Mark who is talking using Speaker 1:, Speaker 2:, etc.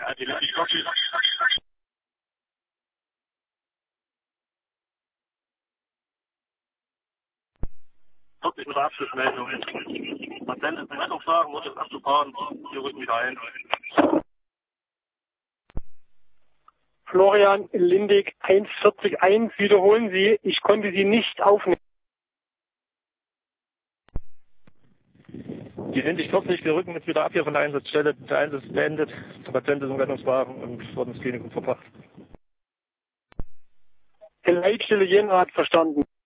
Speaker 1: Wirklich mit der Abschlussmeldung. Patient ist im Rettungswagen, muss jetzt abzufahren. Wir rücken wieder ein.
Speaker 2: Florian Lindig 141, wiederholen Sie, ich konnte Sie nicht aufnehmen.
Speaker 1: Die Lindig 40, wir rücken jetzt wieder ab hier von der Einsatzstelle. Der Einsatz ist beendet. Der Patient ist im Rettungswagen und wurde ins Klinikum verbracht.
Speaker 2: Die Leitstelle Jena hat verstanden.